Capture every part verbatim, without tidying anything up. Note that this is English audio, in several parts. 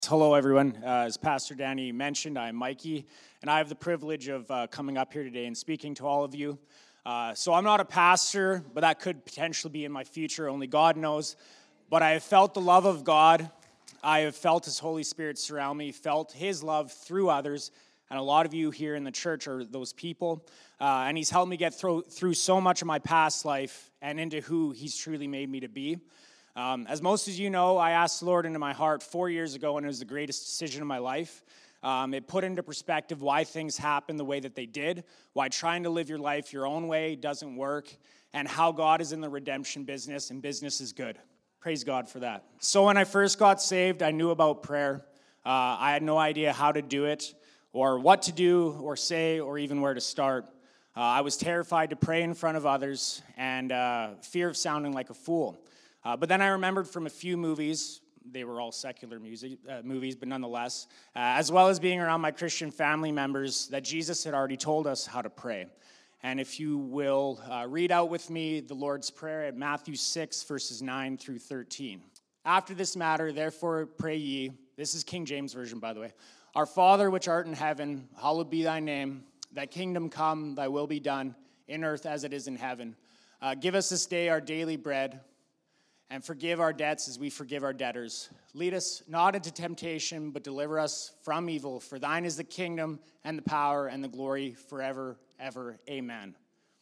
Hello, everyone. Uh, as Pastor Danny mentioned, I'm Mikey, and I have the privilege of uh, coming up here today and speaking to all of you. Uh, so I'm not a pastor, but that could potentially be in my future. Only God knows. But I have felt the love of God. I have felt His Holy Spirit surround me, felt His love through others, and a lot of you here in the church are those people. Uh, and He's helped me get through, through so much of my past life and into who He's truly made me to be. Um, as most of you know, I asked the Lord into my heart four years ago, and it was the greatest decision of my life. Um, it put into perspective why things happen the way that they did, why trying to live your life your own way doesn't work, and how God is in the redemption business, and business is good. Praise God for that. So when I first got saved, I knew about prayer. Uh, I had no idea how to do it, or what to do, or say, or even where to start. Uh, I was terrified to pray in front of others, and uh, fear of sounding like a fool. Uh, but then I remembered from a few movies, they were all secular music, uh, movies, but nonetheless, uh, as well as being around my Christian family members, that Jesus had already told us how to pray. And if you will uh, read out with me the Lord's Prayer at Matthew six, verses nine through thirteen. After this matter, therefore pray ye, this is King James Version, by the way, Our Father which art in heaven, hallowed be thy name, thy kingdom come, thy will be done, in earth as it is in heaven. Uh, give us this day our daily bread, and forgive our debts as we forgive our debtors. Lead us not into temptation, but deliver us from evil. For thine is the kingdom and the power and the glory forever, ever. Amen.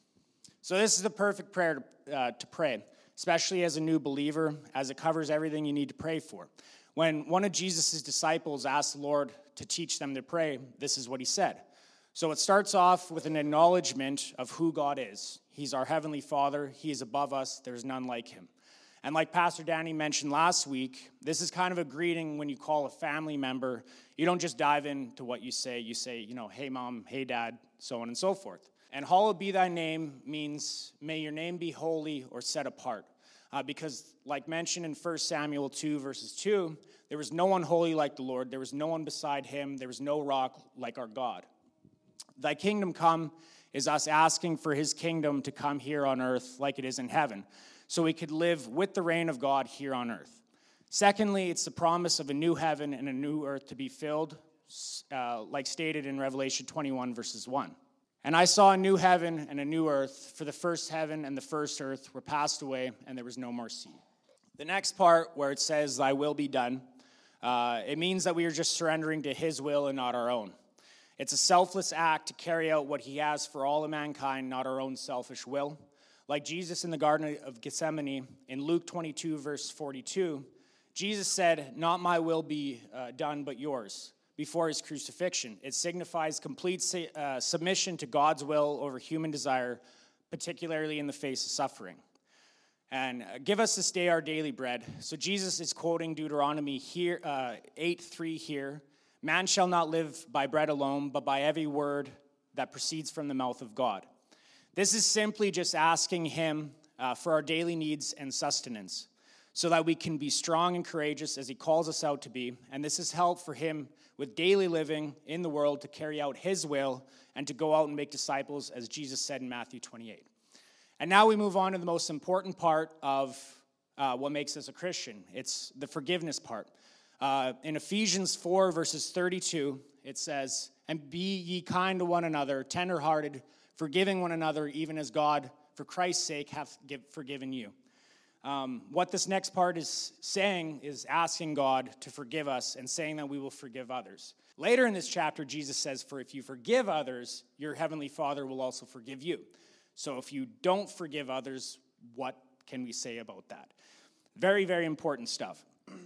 So this is the perfect prayer to, uh, to pray, especially as a new believer, as it covers everything you need to pray for. When one of Jesus' disciples asked the Lord to teach them to pray, this is what he said. So it starts off with an acknowledgement of who God is. He's our heavenly Father. He is above us. There's none like him. And like Pastor Danny mentioned last week, this is kind of a greeting when you call a family member. You don't just dive into what you say. You say, you know, hey, mom, hey, dad, so on and so forth. And hallowed be thy name means may your name be holy or set apart. Uh, because like mentioned in First Samuel two, verses two, there was no one holy like the Lord. There was no one beside him. There was no rock like our God. Thy kingdom come is us asking for his kingdom to come here on earth like it is in heaven, so we could live with the reign of God here on earth. Secondly, it's the promise of a new heaven and a new earth to be filled, uh, like stated in Revelation twenty-one, verses one. And I saw a new heaven and a new earth, for the first heaven and the first earth were passed away, and there was no more sea. The next part, where it says, thy will be done, uh, it means that we are just surrendering to his will and not our own. It's a selfless act to carry out what he has for all of mankind, not our own selfish will. Like Jesus in the Garden of Gethsemane, in Luke twenty-two, verse forty-two, Jesus said, not my will be uh, done, but yours, before his crucifixion. It signifies complete uh, submission to God's will over human desire, particularly in the face of suffering. And uh, give us this day our daily bread. So Jesus is quoting Deuteronomy here, uh, eight three here. Man shall not live by bread alone, but by every word that proceeds from the mouth of God. This is simply just asking him uh, for our daily needs and sustenance so that we can be strong and courageous as he calls us out to be. And this is help for him with daily living in the world to carry out his will and to go out and make disciples, as Jesus said in Matthew twenty-eight. And now we move on to the most important part of uh, what makes us a Christian. It's the forgiveness part. Uh, in Ephesians four, verses thirty-two, it says, and be ye kind to one another, tenderhearted, forgiving one another, even as God, for Christ's sake, hath give, forgiven you. Um, what this next part is saying is asking God to forgive us and saying that we will forgive others. Later in this chapter, Jesus says, for if you forgive others, your heavenly Father will also forgive you. So if you don't forgive others, what can we say about that? Very, very important stuff.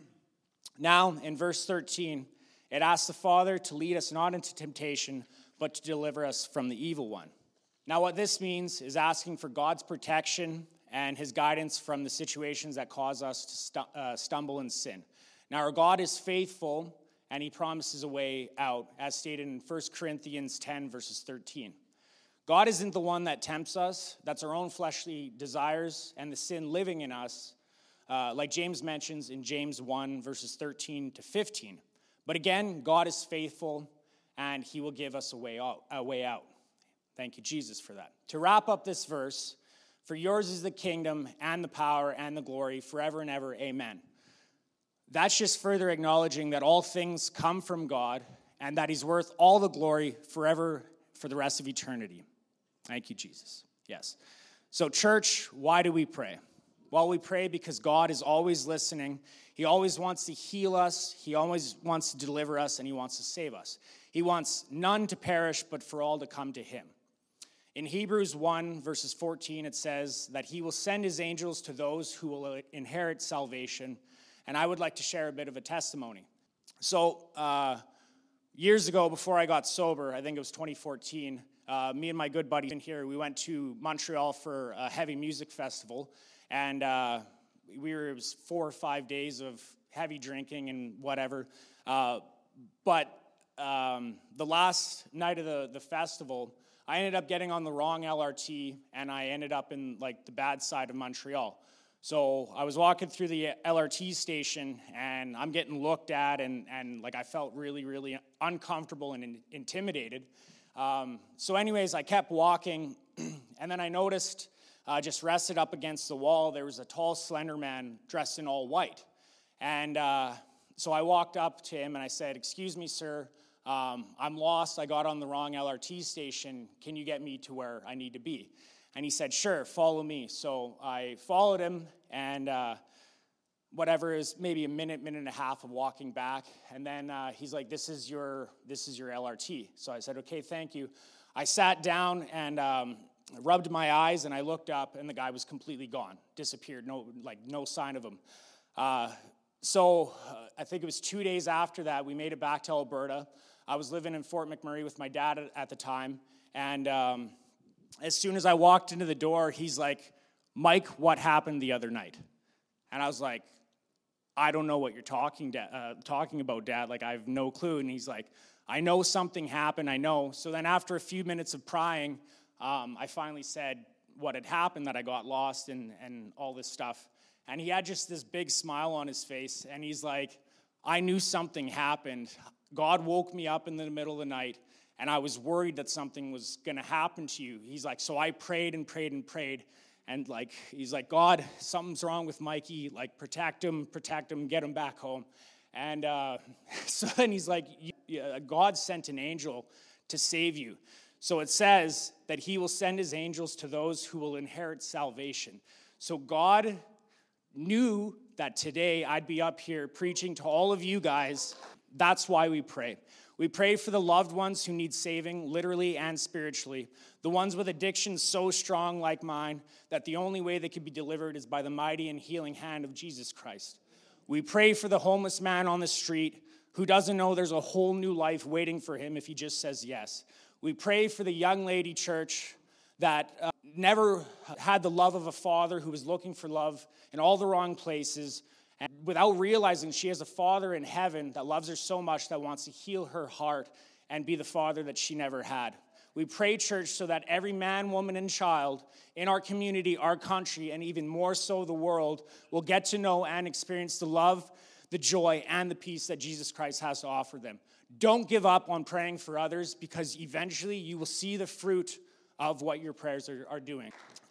Now, in verse thirteen, it asks the Father to lead us not into temptation, but to deliver us from the evil one. Now, what this means is asking for God's protection and his guidance from the situations that cause us to stu- uh, stumble and sin. Now, our God is faithful, and he promises a way out, as stated in First Corinthians ten, verses thirteen. God isn't the one that tempts us. That's our own fleshly desires and the sin living in us, uh, like James mentions in James one, verses thirteen to fifteen. But again, God is faithful, and he will give us a way out. A way out. Thank you, Jesus, for that. To wrap up this verse, for yours is the kingdom and the power and the glory forever and ever. Amen. that's just further acknowledging that all things come from God and that he's worth all the glory forever for the rest of eternity. Thank you, Jesus. Yes. So church, why do we pray? Well, we pray because God is always listening. He always wants to heal us. He always wants to deliver us, and he wants to save us. He wants none to perish, but for all to come to him. In Hebrews one, verses fourteen, it says that he will send his angels to those who will inherit salvation. And I would like to share a bit of a testimony. So uh, years ago, before I got sober, I think it was twenty fourteen, uh, me and my good buddy in here, we went to Montreal for a heavy music festival. And uh, we were, it was four or five days of heavy drinking and whatever. Uh, but um, the last night of the, the festival, I ended up getting on the wrong L R T, and I ended up in like the bad side of Montreal. So I was walking through the L R T station, and I'm getting looked at, and, and like I felt really, really uncomfortable and in, intimidated. Um, so anyways, I kept walking, and then I noticed, uh, just rested up against the wall, there was a tall, slender man dressed in all white. And uh, so I walked up to him, and I said, "Excuse me, sir, um, I'm lost. I got on the wrong L R T station. Can you get me to where I need to be?" And he said, "Sure, follow me." So I followed him, and uh, whatever is maybe a minute, minute and a half of walking back. And then uh, he's like, this is your this is your L R T. So I said, "Okay, thank you." I sat down and um, rubbed my eyes, and I looked up, and the guy was completely gone, disappeared, no like no sign of him. Uh, so uh, I think it was two days after that, we made it back to Alberta. I was living in Fort McMurray with my dad at, at the time, and um, as soon as I walked into the door, he's like, "Mike, what happened the other night?" And I was like, "I don't know what you're talking da- uh, talking about, Dad. Like, I have no clue." And he's like, "I know something happened, I know." So then after a few minutes of prying, um, I finally said what had happened, that I got lost and, and all this stuff. And he had just this big smile on his face, and he's like, "I knew something happened. God woke me up in the middle of the night, and I was worried that something was going to happen to you." He's like, "So I prayed and prayed and prayed. And like, he's like, God, something's wrong with Mikey. Like, protect him, protect him, get him back home." And uh, so then he's like, "God sent an angel to save you." So it says that he will send his angels to those who will inherit salvation. So God knew that today I'd be up here preaching to all of you guys. That's why we pray. We pray for the loved ones who need saving, literally and spiritually. The ones with addictions so strong like mine that the only way they can be delivered is by the mighty and healing hand of Jesus Christ. We pray for the homeless man on the street who doesn't know there's a whole new life waiting for him if he just says yes. We pray for the young lady church that uh, never had the love of a father, who was looking for love in all the wrong places, and without realizing she has a father in heaven that loves her so much that wants to heal her heart and be the father that she never had. We pray, church, so that every man, woman, and child in our community, our country, and even more so the world will get to know and experience the love, the joy, and the peace that Jesus Christ has to offer them. Don't give up on praying for others, because eventually you will see the fruit of what your prayers are, are doing.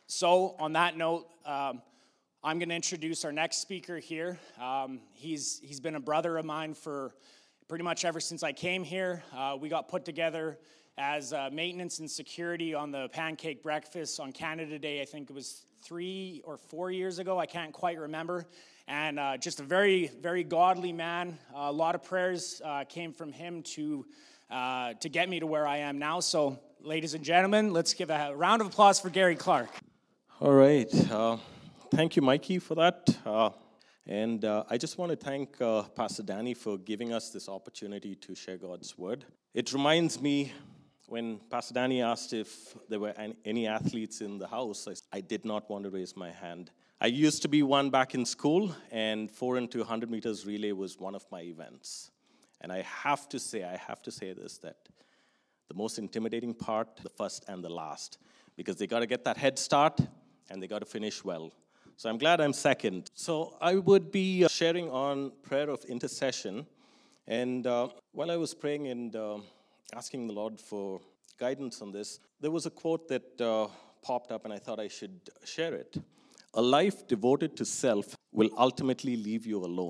So on that note, um, I'm going to introduce our next speaker here. Um, he's he's been a brother of mine for pretty much ever since I came here. Uh, we got put together as uh, maintenance and security on the pancake breakfast on Canada Day. I think it was three or four years ago. I can't quite remember. And uh, just a very, very godly man. Uh, a lot of prayers uh, came from him to uh, to get me to where I am now. So, ladies and gentlemen, let's give a round of applause for Gary Clark. All right. Uh, thank you, Mikey, for that. Uh, and uh, I just want to thank uh, Pastor Danny for giving us this opportunity to share God's word. It reminds me when Pastor Danny asked if there were any athletes in the house, I did not want to raise my hand. I used to be one back in school, and four into one hundred meters relay was one of my events. And I have to say, I have to say this, that the most intimidating part, the first and the last, because they got to get that head start, and they got to finish well. So I'm glad I'm second. So I would be sharing on prayer of intercession. And uh, while I was praying and uh, asking the Lord for guidance on this, there was a quote that uh, popped up, and I thought I should share it. "A life devoted to self will ultimately leave you alone,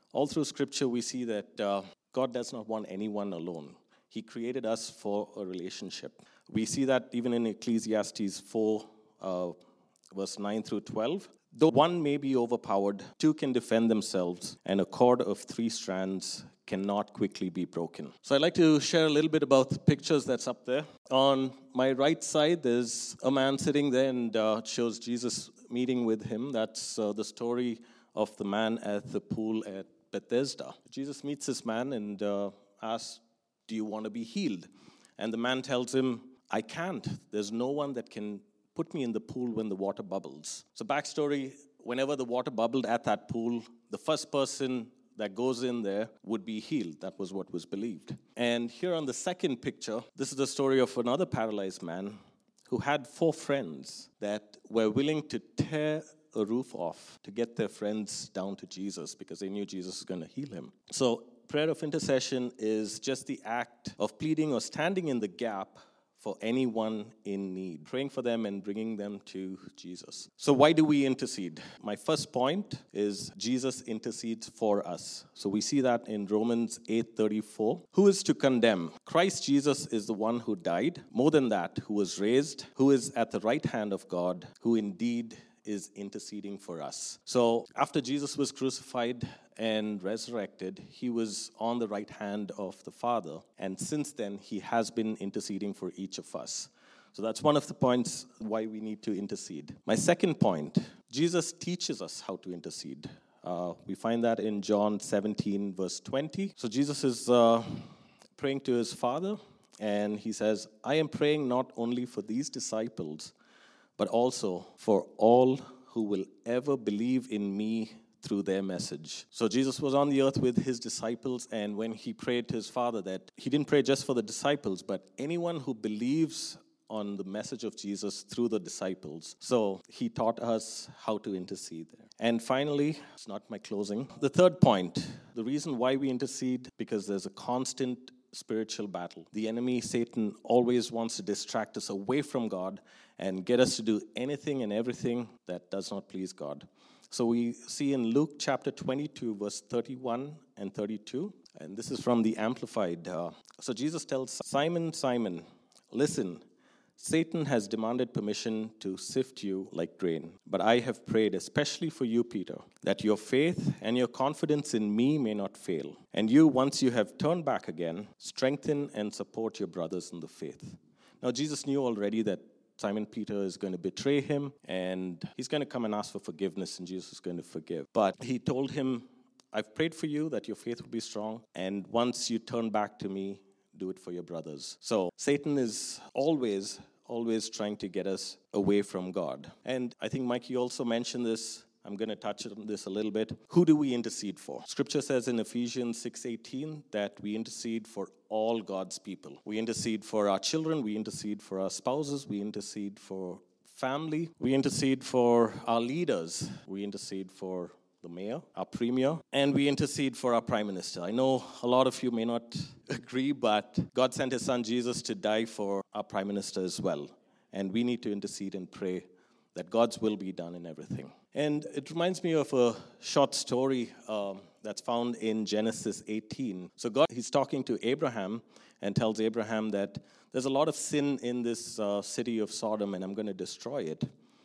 All through Scripture, we see that uh, God does not want anyone alone. He created us for a relationship. We see that even in Ecclesiastes four, uh, verse nine through twelve. Though one may be overpowered, two can defend themselves, and a cord of three strands cannot quickly be broken. So I'd like to share a little bit about the pictures that's up there. On my right side, there's a man sitting there, and uh, it shows Jesus meeting with him. That's uh, the story of the man at the pool at Bethesda. Jesus meets this man and uh, asks, do you want to be healed? And the man tells him, I can't. There's no one that can put me in the pool when the water bubbles. So backstory, whenever the water bubbled at that pool, the first person that goes in there would be healed. That was what was believed. And here on the second picture, this is the story of another paralyzed man who had four friends that were willing to tear a roof off to get their friends down to Jesus because they knew Jesus was going to heal him. So prayer of intercession is just the act of pleading or standing in the gap for anyone in need, praying for them and bringing them to Jesus. So why do we intercede? My first point is Jesus intercedes for us. So we see that in Romans eight thirty-four. Who is to condemn? Christ Jesus is the one who died. More than that, who was raised, who is at the right hand of God, who indeed is interceding for us. So after Jesus was crucified and resurrected, he was on the right hand of the Father. And since then, he has been interceding for each of us. So that's one of the points why we need to intercede. My second point, Jesus teaches us how to intercede. Uh, we find that in John seventeen, verse twenty. So Jesus is uh, praying to his Father, and he says, I am praying not only for these disciples, but also for all who will ever believe in me through their message. So Jesus was on the earth with his disciples, and when he prayed to his Father, that he didn't pray just for the disciples, but anyone who believes on the message of Jesus through the disciples. So he taught us how to intercede there. And finally, it's not my closing, the third point, the reason why we intercede, because there's a constant spiritual battle. The enemy, Satan, always wants to distract us away from God and get us to do anything and everything that does not please God. So we see in Luke chapter twenty-two, verse thirty-one and thirty-two, and this is from the Amplified. Uh, so Jesus tells Simon, Simon, listen, Satan has demanded permission to sift you like grain, but I have prayed especially for you, Peter, that your faith and your confidence in me may not fail. And you, once you have turned back again, strengthen and support your brothers in the faith. Now, Jesus knew already that Simon Peter is going to betray him, and he's going to come and ask for forgiveness, and Jesus is going to forgive. But he told him, I've prayed for you that your faith will be strong, and once you turn back to me, do it for your brothers. So Satan is always, always trying to get us away from God. And I think Mikey also mentioned this. I'm going to touch on this a little bit. Who do we intercede for? Scripture says in Ephesians six eighteen that we intercede for all God's people. We intercede for our children. We intercede for our spouses. We intercede for family. We intercede for our leaders. We intercede for the mayor, our premier, and we intercede for our prime minister. I know a lot of you may not agree, but God sent his son Jesus to die for our prime minister as well. And we need to intercede and pray that God's will be done in everything. And it reminds me of a short story um, that's found in Genesis eighteen. So God, he's talking to Abraham and tells Abraham that there's a lot of sin in this uh, city of Sodom, and I'm going to destroy it.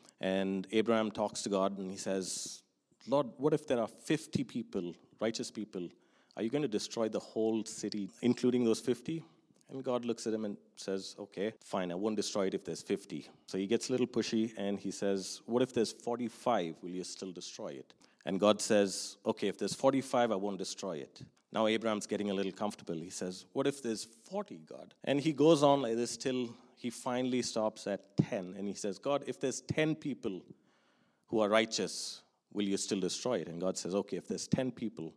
And Abraham talks to God, and he says, Lord, what if there are fifty people, righteous people? Are you going to destroy the whole city, including those fifty? And God looks at him and says, okay, fine, I won't destroy it if there's fifty. So he gets a little pushy, and he says, what if there's forty-five? Will you still destroy it? And God says, okay, if there's forty-five, I won't destroy it. Now Abraham's getting a little comfortable. He says, what if there's forty, God? And he goes on like this till he finally stops at ten. And he says, God, if there's ten people who are righteous, will you still destroy it? And God says, okay, if there's ten people,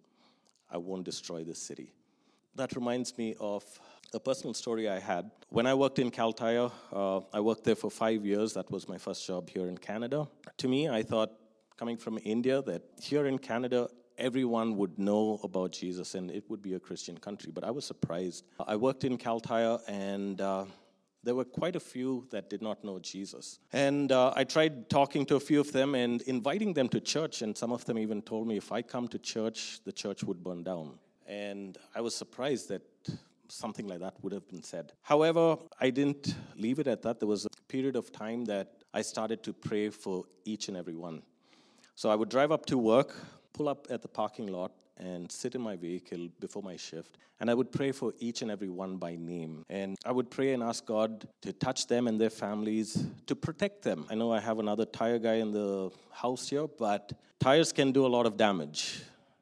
I won't destroy this city. That reminds me of a personal story I had. When I worked in Kaltaya, uh, I worked there for five years. That was my first job here in Canada. To me, I thought, coming from India, that here in Canada, everyone would know about Jesus and it would be a Christian country. But I was surprised. I worked in Kaltaya, and uh, there were quite a few that did not know Jesus. And uh, I tried talking to a few of them and inviting them to church, and some of them even told me if I come to church, the church would burn down. And I was surprised that something like that would have been said. However, I didn't leave it at that. There was a period of time that I started to pray for each and every one. So I would drive up to work, pull up at the parking lot, and sit in my vehicle before my shift. And I would pray for each and every one by name. And I would pray and ask God to touch them and their families, to protect them. I know I have another tire guy in the house here, but tires can do a lot of damage.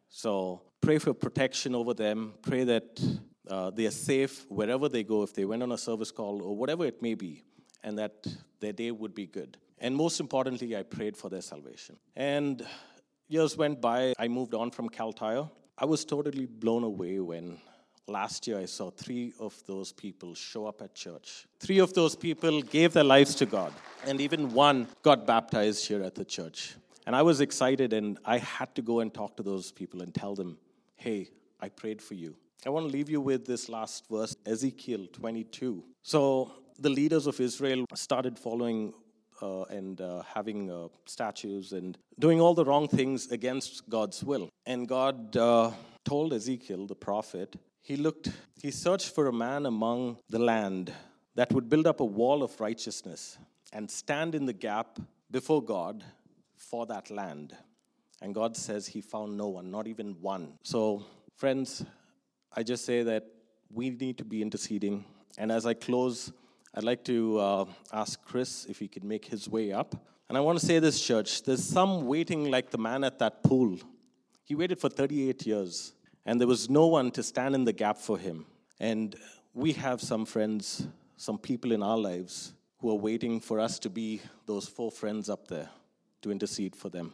So pray for protection over them. Pray that uh, they are safe wherever they go, if they went on a service call or whatever it may be, and that their day would be good. And most importantly, I prayed for their salvation. And years went by. I moved on from Cal Tire. I was totally blown away when last year I saw three of those people show up at church. Three of those people gave their lives to God. And even one got baptized here at the church. And I was excited, and I had to go and talk to those people and tell them, hey, I prayed for you. I want to leave you with this last verse, Ezekiel twenty-two. So the leaders of Israel started following uh, and uh, having uh, statues and doing all the wrong things against God's will. And God uh, told Ezekiel, the prophet, he looked, he searched for a man among the land that would build up a wall of righteousness and stand in the gap before God for that land. And God says he found no one, not even one. So, friends, I just say that we need to be interceding. And as I close, I'd like to uh, ask Chris if he could make his way up. And I want to say this, church, there's some waiting like the man at that pool. He waited for thirty-eight years, and there was no one to stand in the gap for him. And we have some friends, some people in our lives who are waiting for us to be those four friends up there to intercede for them.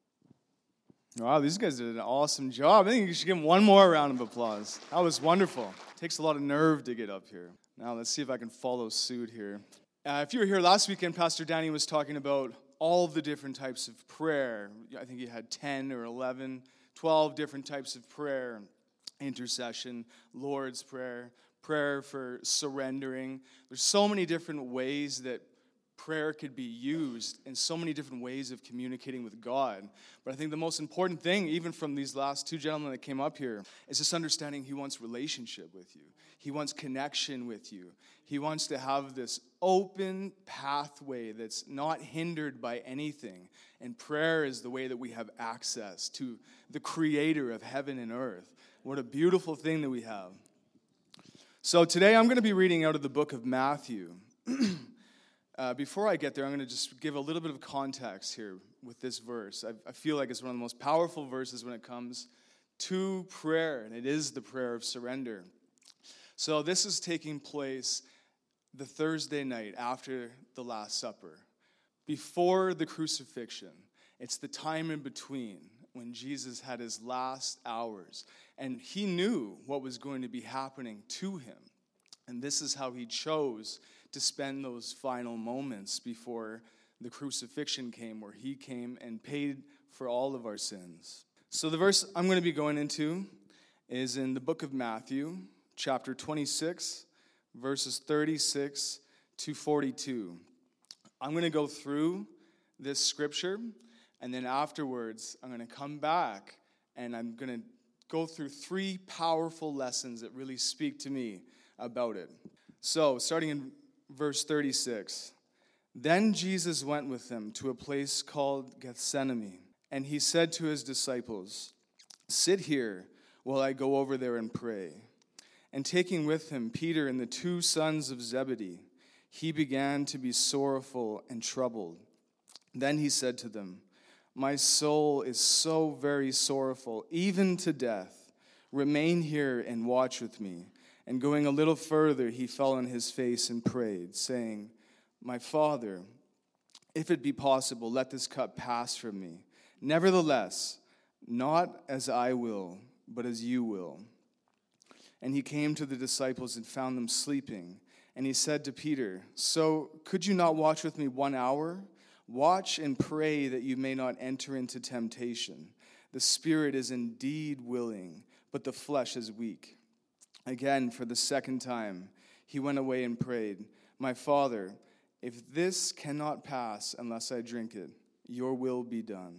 Wow, these guys did an awesome job. I think you should give them one more round of applause. That was wonderful. It takes a lot of nerve to get up here. Now, let's see if I can follow suit here. Uh, if you were here last weekend, Pastor Danny was talking about all the different types of prayer. I think he had ten or eleven, twelve different types of prayer. Intercession, Lord's Prayer, prayer for surrendering. There's so many different ways that prayer could be used in so many different ways of communicating with God. But I think the most important thing, even from these last two gentlemen that came up here, is just understanding he wants relationship with you. He wants connection with you. He wants to have this open pathway that's not hindered by anything. And prayer is the way that we have access to the creator of heaven and earth. What a beautiful thing that we have. So today I'm going to be reading out of the book of Matthew. Uh, before I get there, I'm going to just give a little bit of context here with this verse. I, I feel like it's one of the most powerful verses when it comes to prayer, and it is the prayer of surrender. So this is taking place the Thursday night after the Last Supper, before the crucifixion. It's the time in between when Jesus had his last hours, and he knew what was going to be happening to him. And this is how he chose to spend those final moments before the crucifixion came, where he came and paid for all of our sins. So the verse I'm going to be going into is in the book of Matthew, chapter twenty-six, verses thirty-six to forty-two. I'm going to go through this scripture, and then afterwards, I'm going to come back, and I'm going to go through three powerful lessons that really speak to me about it. So, starting in verse thirty-six, then Jesus went with them to a place called Gethsemane, and he said to his disciples, sit here while I go over there and pray. And taking with him Peter and the two sons of Zebedee, he began to be sorrowful and troubled. Then he said to them, my soul is so very sorrowful, even to death. Remain here and watch with me. And going a little further, he fell on his face and prayed, saying, my Father, if it be possible, let this cup pass from me. Nevertheless, not as I will, but as you will. And he came to the disciples and found them sleeping. And he said to Peter, so could you not watch with me one hour? Watch and pray that you may not enter into temptation. The spirit is indeed willing, but the flesh is weak. Again, for the second time, he went away and prayed, "My Father, if this cannot pass unless I drink it, your will be done."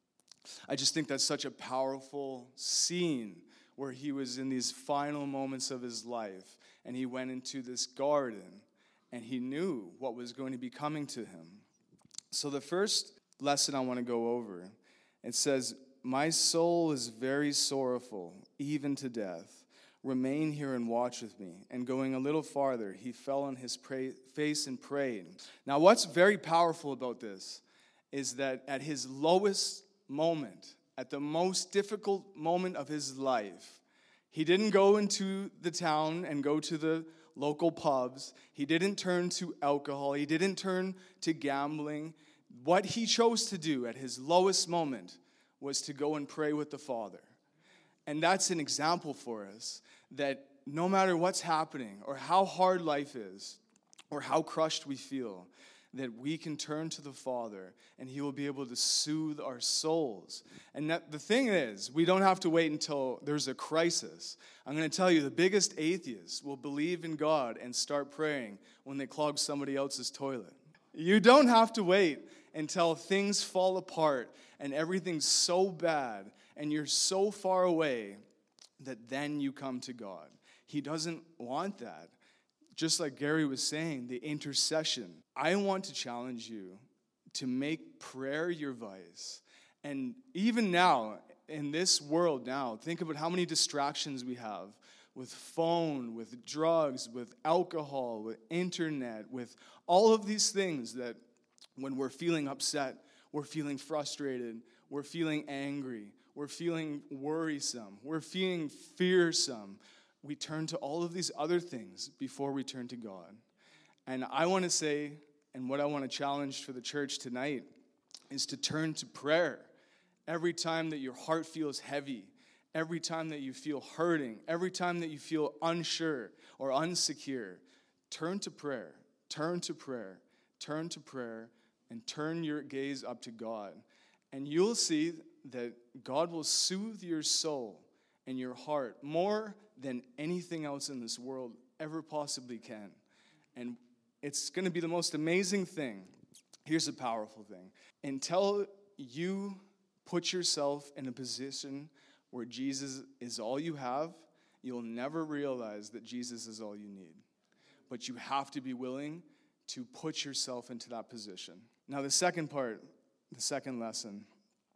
I just think that's such a powerful scene where he was in these final moments of his life, and he went into this garden, and he knew what was going to be coming to him. So the first lesson I want to go over, it says, "My soul is very sorrowful, even to death. Remain here and watch with me." And going a little farther, he fell on his pray- face and prayed. Now, what's very powerful about this is that at his lowest moment, at the most difficult moment of his life, he didn't go into the town and go to the local pubs. He didn't turn to alcohol. He didn't turn to gambling. What he chose to do at his lowest moment was to go and pray with the Father. And that's an example for us that no matter what's happening or how hard life is or how crushed we feel, that we can turn to the Father and he will be able to soothe our souls. And that, the thing is, we don't have to wait until there's a crisis. I'm going to tell you, the biggest atheists will believe in God and start praying when they clog somebody else's toilet. You don't have to wait until things fall apart and everything's so bad and you're so far away that then you come to God. He doesn't want that. Just like Gary was saying, the intercession. I want to challenge you to make prayer your vice. And even now, in this world now, think about how many distractions we have with phone, with drugs, with alcohol, with internet, with all of these things that when we're feeling upset, we're feeling frustrated, we're feeling angry, we're feeling worrisome, we're feeling fearsome. We turn to all of these other things before we turn to God. And I want to say, and what I want to challenge for the church tonight, is to turn to prayer. Every time that your heart feels heavy, every time that you feel hurting, every time that you feel unsure or unsecure, turn to prayer, turn to prayer, turn to prayer, and turn your gaze up to God. And you'll see that God will soothe your soul and your heart more than anything else in this world ever possibly can. And it's going to be the most amazing thing. Here's a powerful thing. Until you put yourself in a position where Jesus is all you have, you'll never realize that Jesus is all you need. But you have to be willing to put yourself into that position. Now, the second part, the second lesson,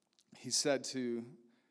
he said to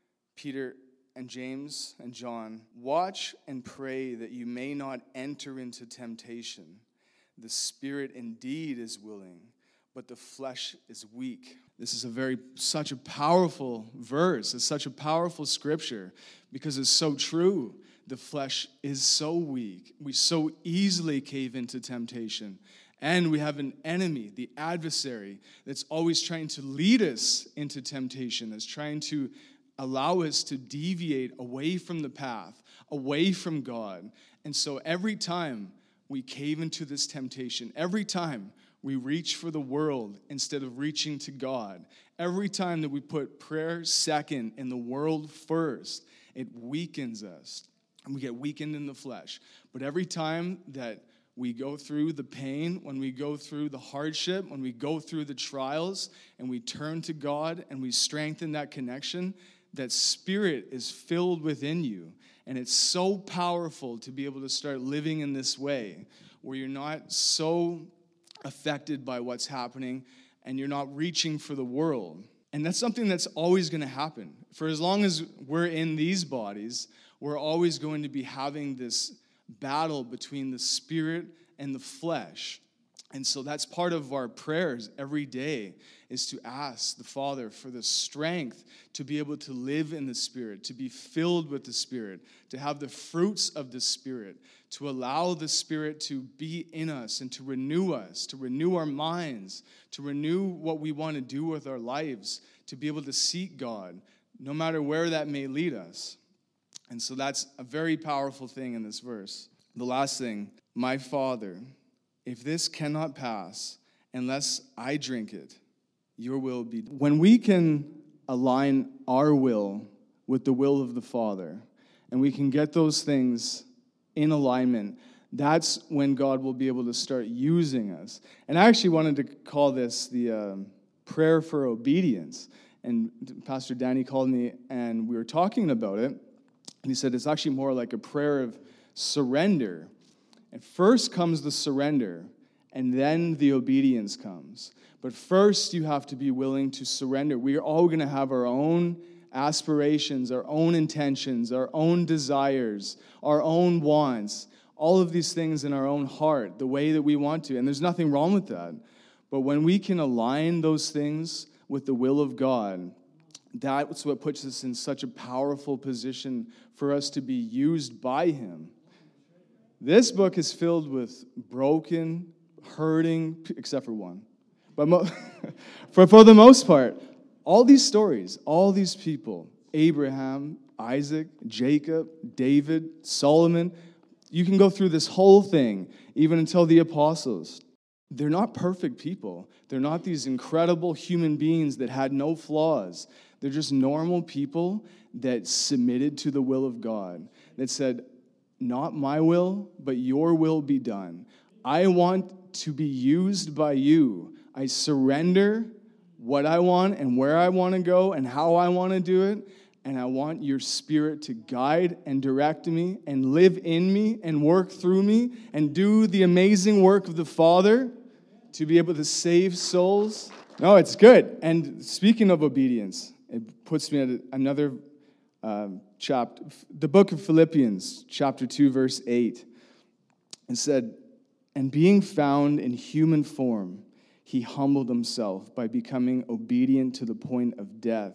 Peter and James and John, "Watch and pray that you may not enter into temptation. The spirit indeed is willing, but the flesh is weak." This is a very, such a powerful verse. It's such a powerful scripture because it's so true. The flesh is so weak. We so easily cave into temptation. And we have an enemy, the adversary, that's always trying to lead us into temptation, that's trying to allow us to deviate away from the path, away from God. And so every time we cave into this temptation, every time we reach for the world instead of reaching to God, every time that we put prayer second and the world first, it weakens us. And we get weakened in the flesh. But every time that we go through the pain, when we go through the hardship, when we go through the trials, and we turn to God and we strengthen that connection, that spirit is filled within you. And it's so powerful to be able to start living in this way, where you're not so affected by what's happening and you're not reaching for the world. And that's something that's always going to happen. For as long as we're in these bodies, we're always going to be having this battle between the spirit and the flesh. And so that's part of our prayers every day, is to ask the Father for the strength to be able to live in the Spirit, to be filled with the Spirit, to have the fruits of the Spirit, to allow the Spirit to be in us and to renew us, to renew our minds, to renew what we want to do with our lives, to be able to seek God, no matter where that may lead us. And so that's a very powerful thing in this verse. The last thing, "My Father, if this cannot pass unless I drink it, your will be done." When we can align our will with the will of the Father, and we can get those things in alignment, that's when God will be able to start using us. And I actually wanted to call this the um, prayer for obedience. And Pastor Danny called me, and we were talking about it. And he said it's actually more like a prayer of surrender. And first comes the surrender, and then the obedience comes. But first, you have to be willing to surrender. We are all going to have our own aspirations, our own intentions, our own desires, our own wants, all of these things in our own heart, the way that we want to. And there's nothing wrong with that. But when we can align those things with the will of God, that's what puts us in such a powerful position for us to be used by Him. This book is filled with broken, hurting, except for one. But mo- for, for the most part, all these stories, all these people, Abraham, Isaac, Jacob, David, Solomon, you can go through this whole thing, even until the apostles. They're not perfect people. They're not these incredible human beings that had no flaws. They're just normal people that submitted to the will of God, that said, not my will, but your will be done. I want to be used by you. I surrender what I want and where I want to go and how I want to do it. And I want your Spirit to guide and direct me and live in me and work through me and do the amazing work of the Father to be able to save souls. No, it's good. And speaking of obedience, it puts me at another um, chapter. The book of Philippians, chapter two, verse eight. It said, and being found in human form, he humbled himself by becoming obedient to the point of death,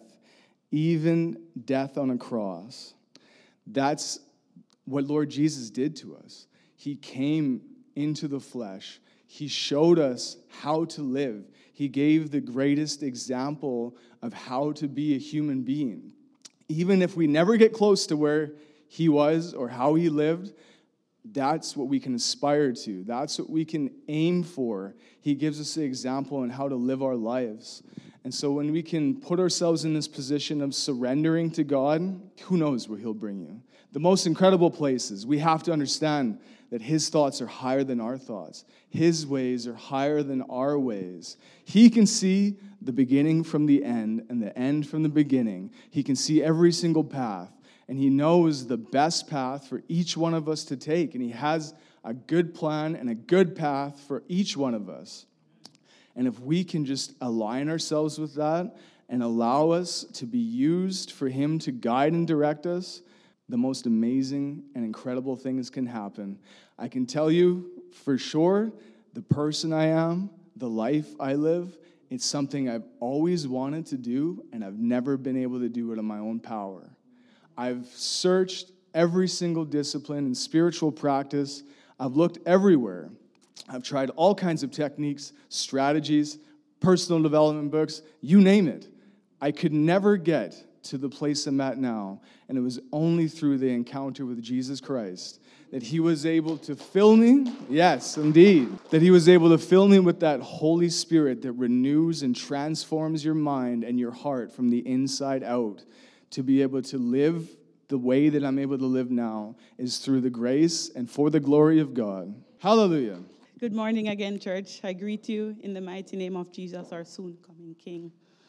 even death on a cross. That's what Lord Jesus did to us. He came into the flesh. He showed us how to live. He gave the greatest example of how to be a human being. Even if we never get close to where he was or how he lived, that's what we can aspire to. That's what we can aim for. He gives us the example on how to live our lives. And so when we can put ourselves in this position of surrendering to God, who knows where he'll bring you. The most incredible places, we have to understand that his thoughts are higher than our thoughts. His ways are higher than our ways. He can see the beginning from the end and the end from the beginning. He can see every single path. And he knows the best path for each one of us to take. And he has a good plan and a good path for each one of us. And if we can just align ourselves with that and allow us to be used for him to guide and direct us, the most amazing and incredible things can happen. I can tell you for sure, the person I am, the life I live, it's something I've always wanted to do, and I've never been able to do it on my own power. I've searched every single discipline and spiritual practice. I've looked everywhere. I've tried all kinds of techniques, strategies, personal development books, you name it. I could never get to the place I'm at now, and it was only through the encounter with Jesus Christ that he was able to fill me, yes, indeed, that he was able to fill me with that Holy Spirit that renews and transforms your mind and your heart from the inside out. To be able to live the way that I'm able to live now is through the grace and for the glory of God. Hallelujah. Good morning again, church. I greet you in the mighty name of Jesus, our soon-coming King.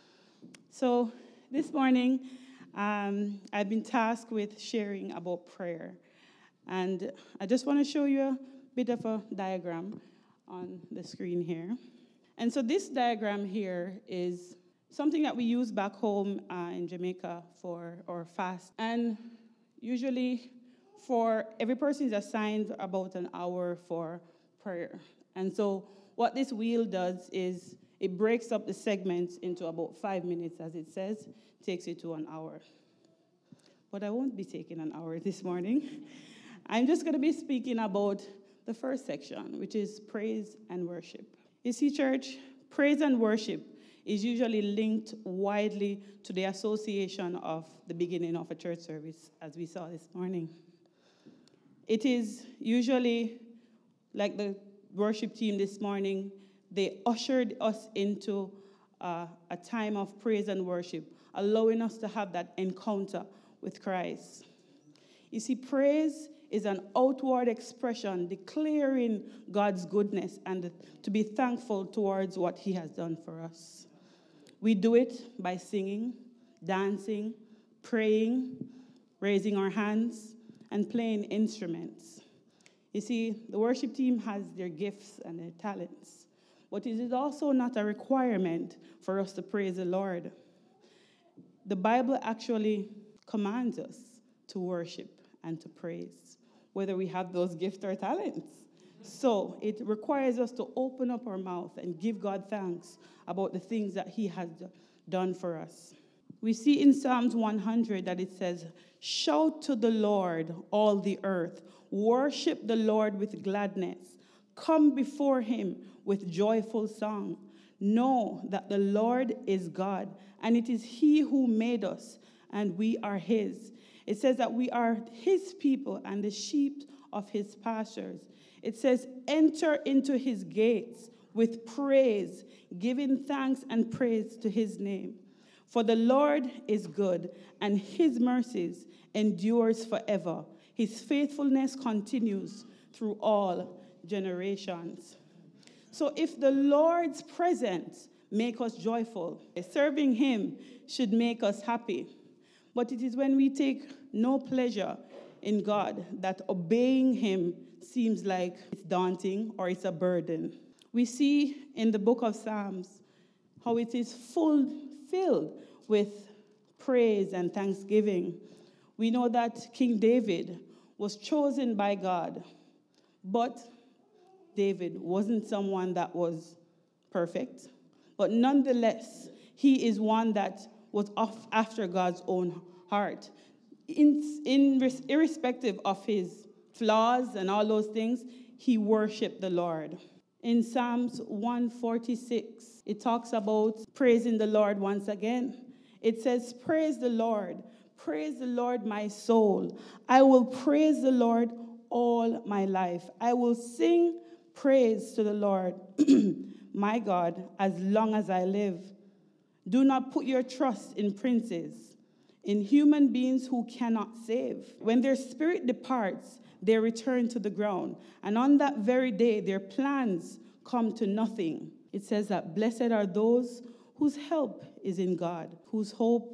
So this morning, um, I've been tasked with sharing about prayer. And I just want to show you a bit of a diagram on the screen here. And so this diagram here is something that we use back home uh, in Jamaica for our fast. And usually for every person is assigned about an hour for prayer. And so what this wheel does is it breaks up the segments into about five minutes, as it says, takes you to an hour. But I won't be taking an hour this morning. I'm just going to be speaking about the first section, which is praise and worship. You see, church, praise and worship is usually linked widely to the association of the beginning of a church service, as we saw this morning. It is usually, like the worship team this morning, they ushered us into uh, a time of praise and worship, allowing us to have that encounter with Christ. You see, praise is an outward expression declaring God's goodness and to be thankful towards what he has done for us. We do it by singing, dancing, praying, raising our hands, and playing instruments. You see, the worship team has their gifts and their talents, but it is also not a requirement for us to praise the Lord. The Bible actually commands us to worship and to praise, whether we have those gifts or talents. So it requires us to open up our mouth and give God thanks about the things that he has done for us. We see in Psalms one hundred that it says, "Shout to the Lord, all the earth. Worship the Lord with gladness. Come before him with joyful song. Know that the Lord is God, and it is he who made us, and we are his." It says that we are his people and the sheep of his pastures. It says, "Enter into his gates with praise, giving thanks and praise to his name. For the Lord is good, and his mercies endures forever. His faithfulness continues through all generations." So if the Lord's presence make us joyful, serving him should make us happy. But it is when we take no pleasure in God that obeying him seems like it's daunting or it's a burden. We see in the book of Psalms how it is full filled with praise and thanksgiving. We know that King David was chosen by God, but David wasn't someone that was perfect. But nonetheless, he is one that was off after God's own heart. In, in irrespective of his flaws and all those things, he worshiped the Lord. In Psalms one forty-six, it talks about praising the Lord once again. It says, "Praise the Lord, praise the Lord, my soul. I will praise the Lord all my life. I will sing praise to the Lord, my God, as long as I live. Do not put your trust in princes, in human beings who cannot save. When their spirit departs, they return to the ground, and on that very day their plans come to nothing." It says that blessed are those whose help is in God, whose hope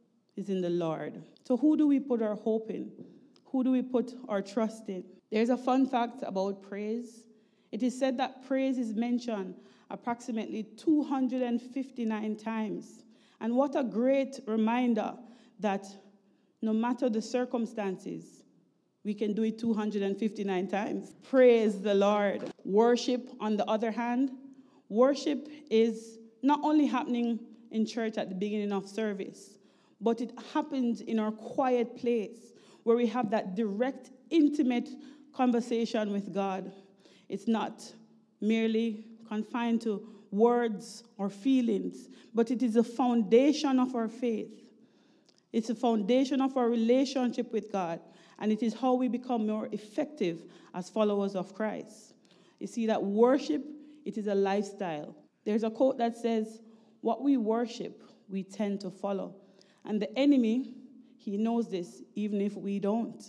is in the Lord. So who do we put our hope in? Who do we put our trust in? There's a fun fact about praise. It is said that praise is mentioned approximately two hundred fifty-nine times. And what a great reminder that no matter the circumstances, we can do it two hundred fifty-nine times. Praise the Lord. Worship, on the other hand, worship is not only happening in church at the beginning of service, but it happens in our quiet place where we have that direct, intimate conversation with God. It's not merely confined to words or feelings, but it is a foundation of our faith. It's a foundation of our relationship with God, and it is how we become more effective as followers of Christ. You see that worship, it is a lifestyle. There's a quote that says, "What we worship, we tend to follow." And the enemy, he knows this, even if we don't.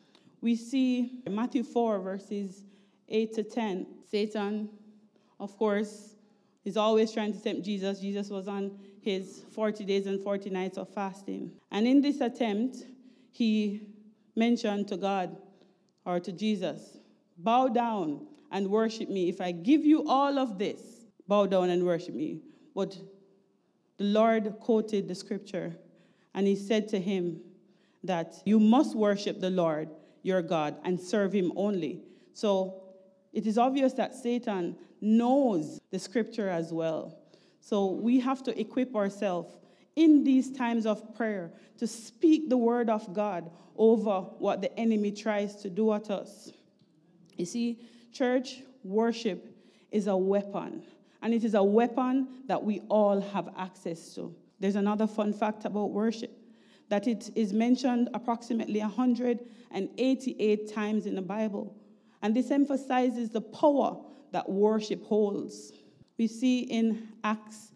We see in Matthew four, verses eight to ten, Satan, of course, is always trying to tempt Jesus. Jesus was on his forty days and forty nights of fasting. And in this attempt, he mentioned to God, or to Jesus, "Bow down and worship me. If I give you all of this, bow down and worship me." But the Lord quoted the scripture, and he said to him that you must worship the Lord, your God, and serve him only. So it is obvious that Satan knows the scripture as well. So we have to equip ourselves in these times of prayer to speak the word of God over what the enemy tries to do at us. You see, church worship is a weapon, and it is a weapon that we all have access to. There's another fun fact about worship, that it is mentioned approximately one hundred eighty-eight times in the Bible. And this emphasizes the power that worship holds. We see in Acts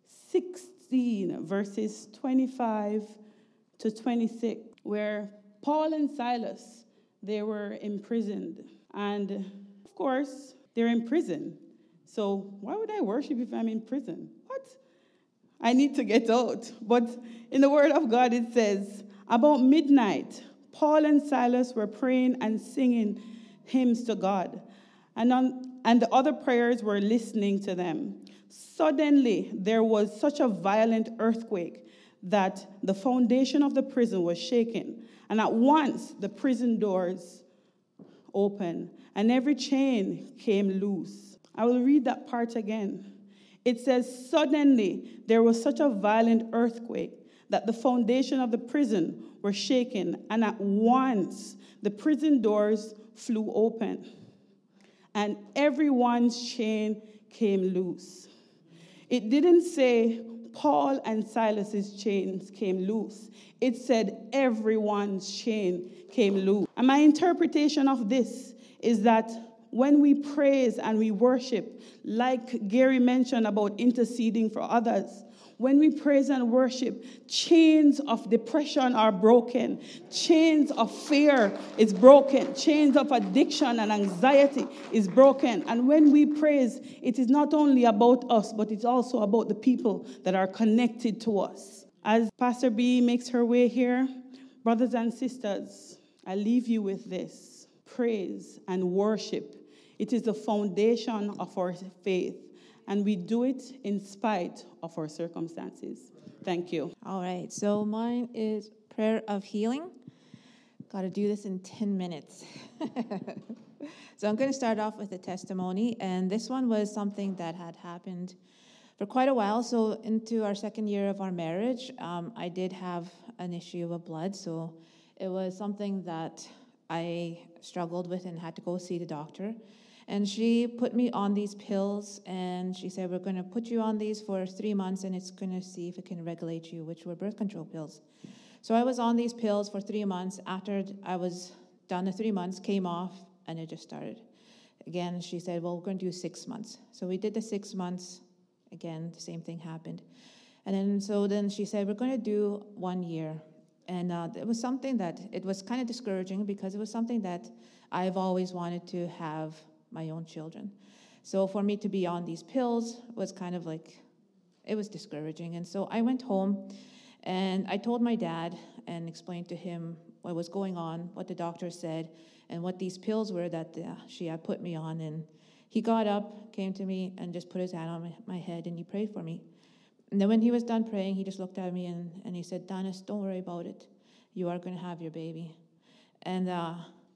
sixteen, verses twenty-five to twenty-six, where Paul and Silas, they were imprisoned. And of course, they're in prison. So why would I worship if I'm in prison? What? I need to get out. But in the Word of God, it says, about midnight, Paul and Silas were praying and singing hymns to God. And, on, and the other prayers were listening to them. Suddenly, there was such a violent earthquake that the foundation of the prison was shaken. And at once, the prison doors opened, and every chain came loose. I will read that part again. It says, suddenly, there was such a violent earthquake that the foundation of the prison were shaken, and at once, the prison doors flew open, and everyone's chain came loose. It didn't say Paul and Silas's chains came loose. It said everyone's chain came loose. And my interpretation of this is that when we praise and we worship, like Gary mentioned about interceding for others, when we praise and worship, chains of depression are broken. Chains of fear is broken. Chains of addiction and anxiety is broken. And when we praise, it is not only about us, but it's also about the people that are connected to us. As Pastor B makes her way here, brothers and sisters, I leave you with this. Praise and worship. It is the foundation of our faith. And we do it in spite of our circumstances. Thank you. All right, so mine is prayer of healing. Got to do this in ten minutes. So I'm going to start off with a testimony, and this one was something that had happened for quite a while. So into our second year of our marriage, um, I did have an issue of blood, so it was something that I struggled with and had to go see the doctor. And she put me on these pills, and she said, we're going to put you on these for three months, and it's going to see if it can regulate you, which were birth control pills. So I was on these pills for three months. After I was done the three months, came off, and it just started. Again, she said, well, we're going to do six months. So we did the six months. Again, the same thing happened. And then so then she said, we're going to do one year. And uh, it was something that, it was kind of discouraging because it was something that I've always wanted to have my own children. So for me to be on these pills was kind of like, it was discouraging. And so I went home and I told my dad and explained to him what was going on, what the doctor said, and what these pills were that uh, she had put me on. And he got up, came to me, and just put his hand on my, my head, and he prayed for me. And then when he was done praying, he just looked at me and, and he said, Danis, don't worry about it. You are going to have your baby. And uh,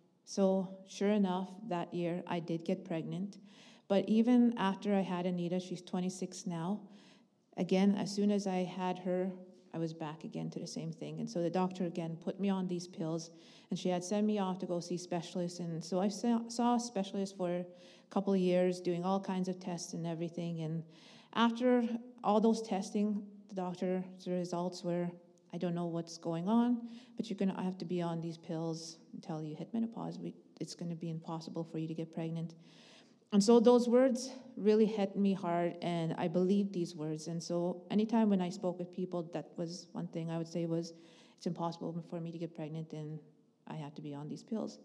so sure enough, that year I did get pregnant. But even after I had Anita, she's twenty-six now, again, as soon as I had her, I was back again to the same thing. And so the doctor again put me on these pills, and she had sent me off to go see specialists. And so I saw, saw a specialist for a couple of years, doing all kinds of tests and everything. And after all those testing, the doctor's results were, I don't know what's going on, but you're going to have to be on these pills until you hit menopause. We, it's going to be impossible for you to get pregnant. And so those words really hit me hard, and I believed these words. And so anytime when I spoke with people, that was one thing I would say was, it's impossible for me to get pregnant, and I have to be on these pills.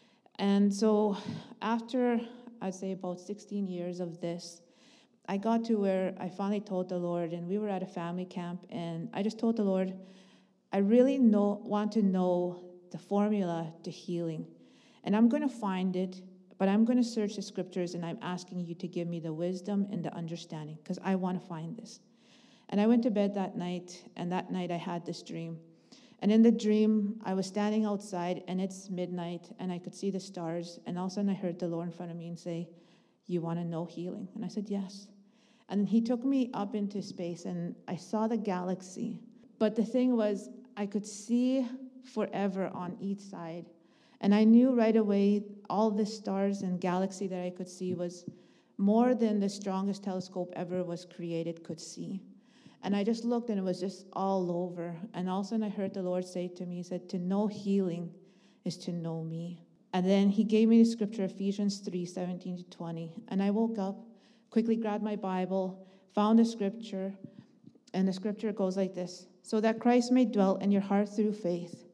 And so after, I'd say about sixteen years of this, I got to where I finally told the Lord, and we were at a family camp, and I just told the Lord, I really know, want to know the formula to healing. And I'm going to find it, but I'm going to search the scriptures, and I'm asking you to give me the wisdom and the understanding, because I want to find this. And I went to bed that night, and that night I had this dream. And in the dream, I was standing outside, and it's midnight, and I could see the stars, and all of a sudden I heard the Lord in front of me and say, you want to know healing? And I said, yes. And he took me up into space, and I saw the galaxy. But the thing was, I could see forever on each side. And I knew right away all the stars and galaxy that I could see was more than the strongest telescope ever was created could see. And I just looked, and it was just all over. And all of a sudden I heard the Lord say to me, he said, to know healing is to know me. And then he gave me the scripture, Ephesians three, seventeen to twenty. And I woke up, quickly grabbed my Bible, found the scripture, and the scripture goes like this. So that Christ may dwell in your heart through faith.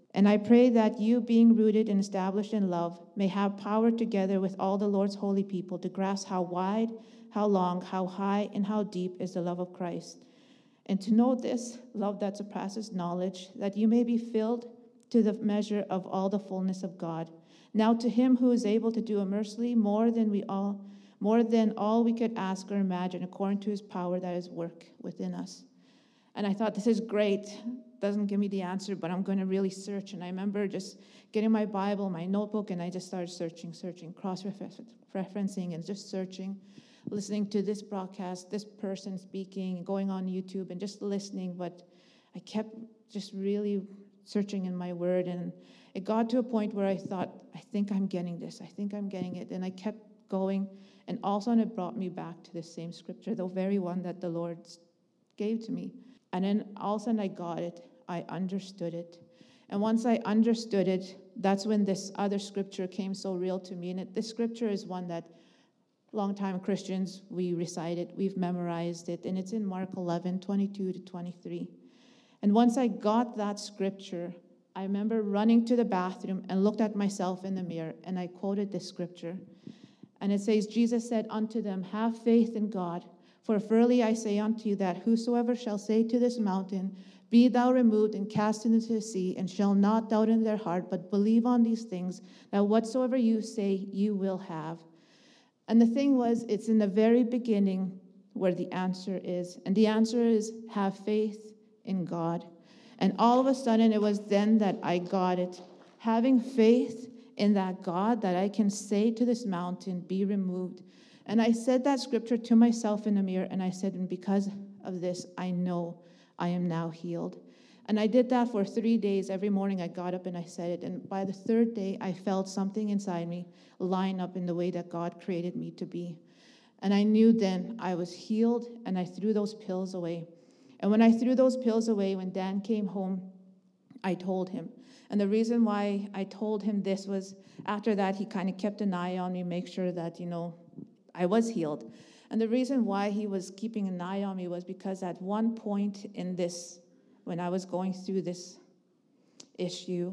And I pray that you, being rooted and established in love, may have power together with all the Lord's holy people to grasp how wide, how long, how high, and how deep is the love of Christ. And to know this love that surpasses knowledge, that you may be filled to the measure of all the fullness of God. Now to him who is able to do immeasurably more than we all, more than all we could ask or imagine, according to his power that is work within us. And I thought, this is great. Doesn't give me the answer, but I'm going to really search. And I remember just getting my Bible, my notebook, and I just started searching, searching, cross-referencing, and just searching, listening to this broadcast, this person speaking, going on YouTube, and just listening. But I kept just really searching in my word, and it got to a point where I thought, I think I'm getting this. I think I'm getting it. And I kept going, and all of a sudden it brought me back to the same scripture, the very one that the Lord gave to me. And then all of a sudden I got it. I understood it. And once I understood it, that's when this other scripture came so real to me. And it, this scripture is one that longtime Christians, we recite it, we've memorized it. And it's in Mark eleven, twenty-two to twenty-three. And once I got that scripture, I remember running to the bathroom and looked at myself in the mirror. And I quoted this scripture. And it says, Jesus said unto them, have faith in God. For verily I say unto you that whosoever shall say to this mountain, be thou removed and cast into the sea, and shall not doubt in their heart, but believe on these things, that whatsoever you say, you will have. And the thing was, it's in the very beginning where the answer is. And the answer is, have faith in God. And all of a sudden, it was then that I got it. Having faith in that God, that I can say to this mountain, be removed. And I said that scripture to myself in the mirror, and I said, and because of this, I know I am now healed. And I did that for three days. Every morning I got up and I said it. And by the third day, I felt something inside me line up in the way that God created me to be. And I knew then I was healed, and I threw those pills away. And when I threw those pills away, when Dan came home, I told him. And the reason why I told him this was after that, he kind of kept an eye on me, make sure that, you know, I was healed. And the reason why he was keeping an eye on me was because at one point in this, when I was going through this issue,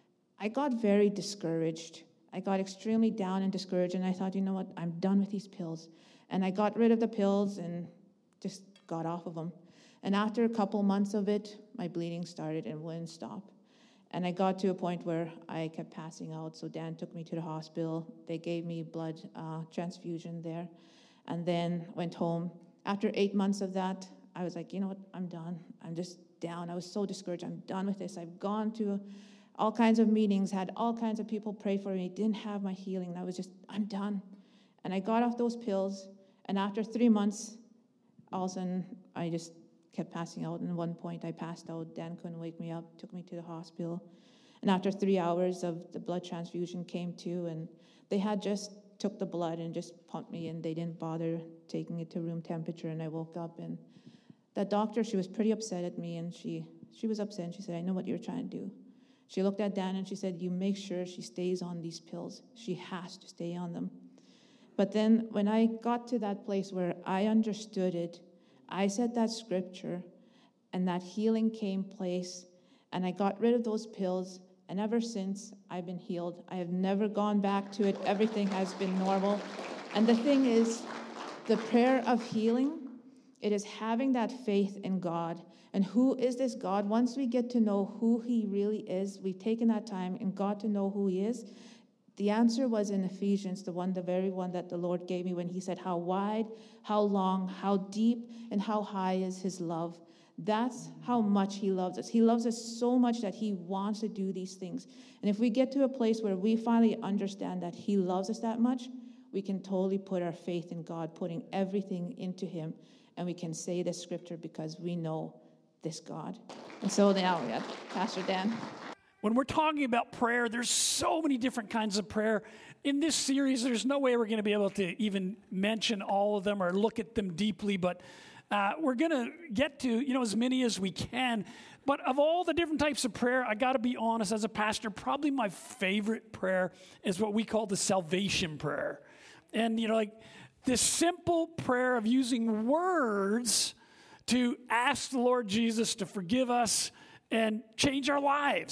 I got very discouraged. I got extremely down and discouraged, and I thought, you know what, I'm done with these pills. And I got rid of the pills and just got off of them. And after a couple months of it, my bleeding started and wouldn't stop. And I got to a point where I kept passing out, so Dan took me to the hospital. They gave me blood uh, transfusion there, and then went home. After eight months of that, I was like, you know what, I'm done. I'm just down. I was so discouraged. I'm done with this. I've gone to all kinds of meetings, had all kinds of people pray for me, didn't have my healing. I was just, I'm done. And I got off those pills, and after three months, all of a sudden, I just kept passing out. And at one point, I passed out. Dan couldn't wake me up, took me to the hospital. And after three hours of the blood transfusion came to, and they had just took the blood and just pumped me, and they didn't bother taking it to room temperature. And I woke up, and that doctor, she was pretty upset at me, and she, she was upset, and she said, I know what you're trying to do. She looked at Dan, and she said, you make sure she stays on these pills. She has to stay on them. But then when I got to that place where I understood it, I said that scripture, and that healing came place, and I got rid of those pills, and ever since, I've been healed. I have never gone back to it. Everything has been normal. And the thing is, the prayer of healing, it is having that faith in God. And who is this God? Once we get to know who he really is, we've taken that time and got to know who he is. The answer was in Ephesians, the one, the very one that the Lord gave me when he said, how wide, how long, how deep, and how high is his love. That's how much he loves us. He loves us so much that he wants to do these things. And if we get to a place where we finally understand that he loves us that much, we can totally put our faith in God, putting everything into him. And we can say this scripture because we know this God. And so now we have Pastor Dan. When we're talking about prayer, there's so many different kinds of prayer. In this series, there's no way we're going to be able to even mention all of them or look at them deeply, but uh, we're going to get to, you know, as many as we can. But of all the different types of prayer, I got to be honest, as a pastor, probably my favorite prayer is what we call the salvation prayer. And, you know, like this simple prayer of using words to ask the Lord Jesus to forgive us and change our lives.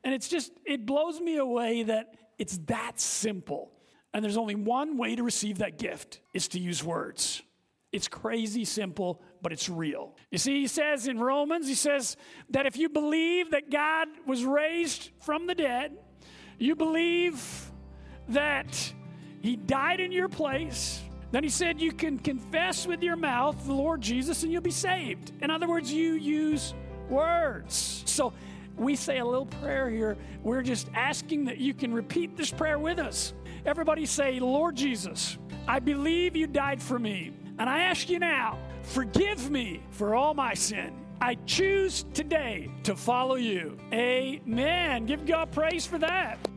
And it's just, it blows me away that it's that simple. And there's only one way to receive that gift, is to use words. It's crazy simple, but it's real. You see, he says in Romans, he says that if you believe that God was raised from the dead, you believe that he died in your place, then he said you can confess with your mouth the Lord Jesus and you'll be saved. In other words, you use words. So we say a little prayer here. We're just asking that you can repeat this prayer with us. Everybody say, Lord Jesus, I believe you died for me. And I ask you now, forgive me for all my sin. I choose today to follow you. Amen. Give God praise for that.